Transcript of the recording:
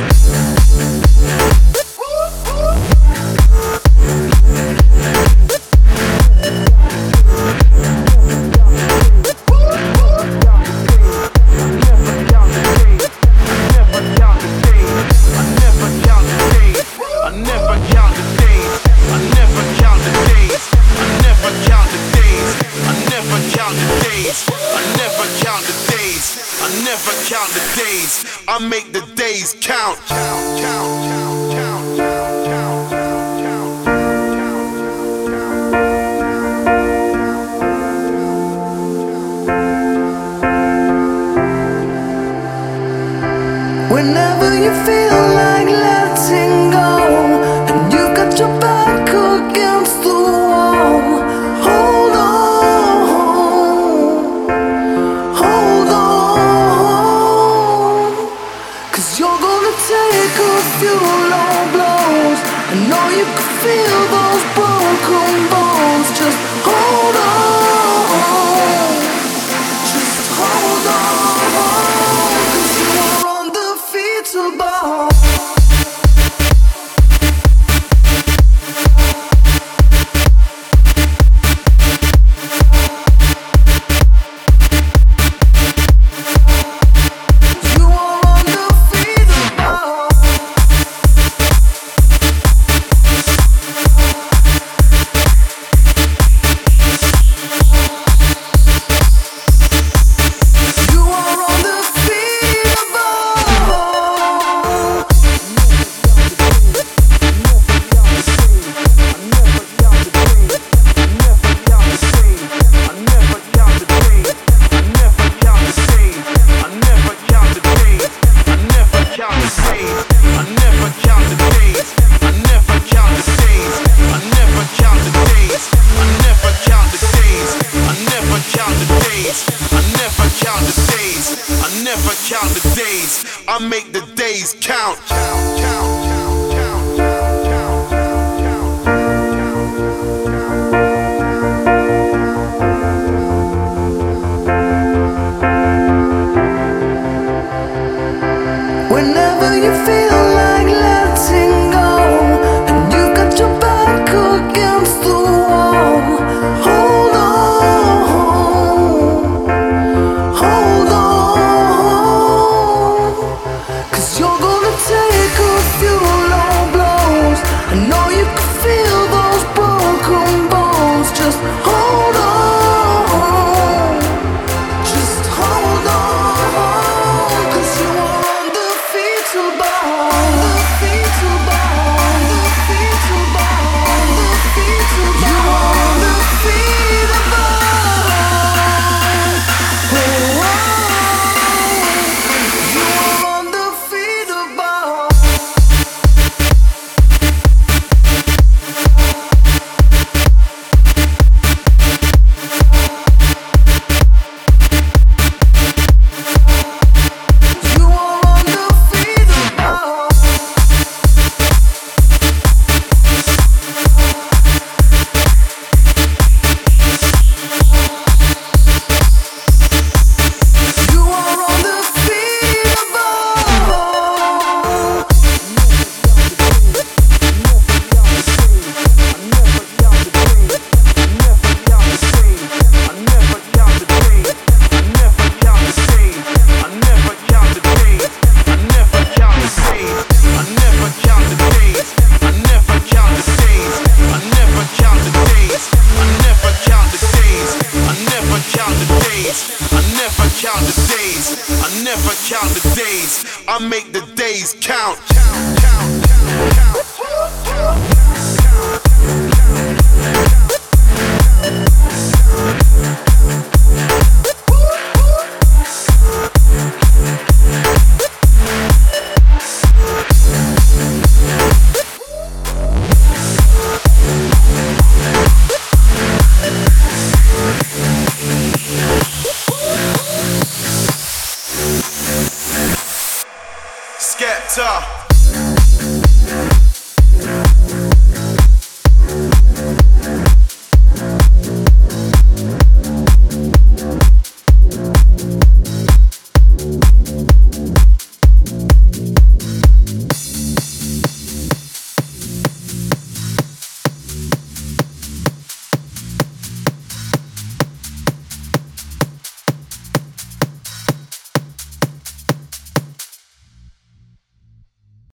I make the days count. Whenever you feel like letting go, and you got your back against the wall, hold on, 'cause you're gonna take a few low blows. I know you can feel those broken bones. Just hold on, just hold on, 'cause you are undefeatable. I make the days count. Whenever you feel like letting go, and you got your back against the wall, hold on, 'cause you're gonna take a few low blows. I know you can feel those broken bones. Just hold on, just hold on, 'cause you are undefeatable, undefeatable, undefeatable, undefeatable. You are undefeatable. Oh, you are undefeatable. You are undefeatable. You are undefeatable. I never count the days. I make the days count. Skepta.